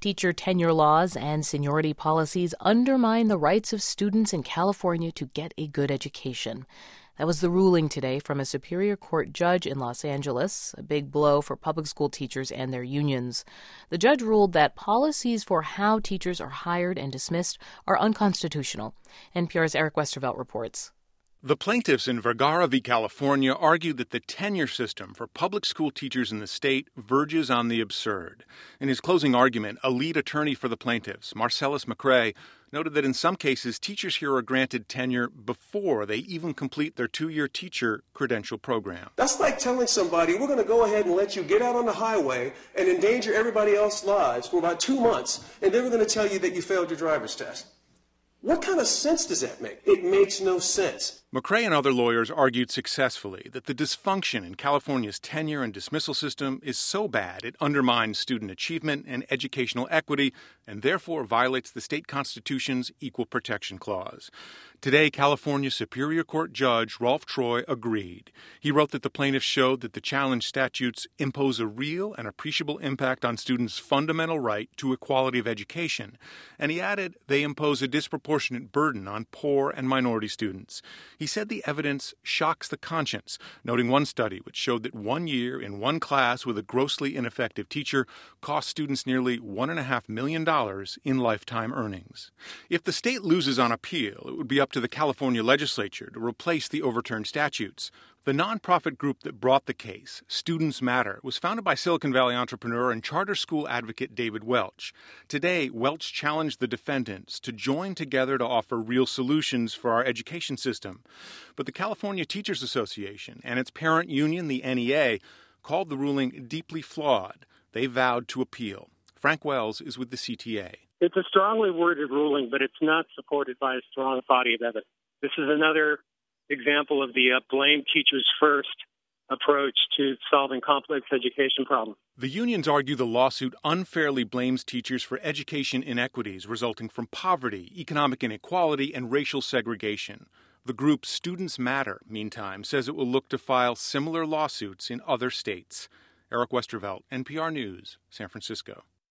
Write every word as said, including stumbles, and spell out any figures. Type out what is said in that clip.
Teacher tenure laws and seniority policies undermine the rights of students in California to get a good education. That was the ruling today from a Superior Court judge in Los Angeles, a big blow for public school teachers and their unions. The judge ruled that policies for how teachers are hired and dismissed are unconstitutional. N P R's Eric Westervelt reports. The plaintiffs in Vergara v. California argued that the tenure system for public school teachers in the state verges on the absurd. In his closing argument, a lead attorney for the plaintiffs, Marcellus McRae, noted that in some cases, teachers here are granted tenure before they even complete their two-year teacher credential program. That's like telling somebody, we're going to go ahead and let you get out on the highway and endanger everybody else's lives for about two months, and then we're going to tell you that you failed your driver's test. What kind of sense does that make? It makes no sense. McRae and other lawyers argued successfully that the dysfunction in California's tenure and dismissal system is so bad it undermines student achievement and educational equity and therefore violates the state constitution's Equal Protection Clause. Today, California Superior Court Judge Rolf Troy agreed. He wrote that the plaintiffs showed that the challenged statutes impose a real and appreciable impact on students' fundamental right to equality of education. And he added they impose a disproportionate burden on poor and minority students. He said the evidence shocks the conscience, noting one study which showed that one year in one class with a grossly ineffective teacher cost students nearly one point five million dollars in lifetime earnings. If the state loses on appeal, it would be up to the California legislature to replace the overturned statutes. The nonprofit group that brought the case, Students Matter, was founded by Silicon Valley entrepreneur and charter school advocate David Welch. Today, Welch challenged the defendants to join together to offer real solutions for our education system. But the California Teachers Association and its parent union, the N E A, called the ruling deeply flawed. They vowed to appeal. Frank Wells is with the C T A. It's a strongly worded ruling, but it's not supported by a strong body of evidence. This is another example of the uh, blame teachers first approach to solving complex education problems. The unions argue the lawsuit unfairly blames teachers for education inequities resulting from poverty, economic inequality, and racial segregation. The group Students Matter, meantime, says it will look to file similar lawsuits in other states. Eric Westervelt, N P R News, San Francisco.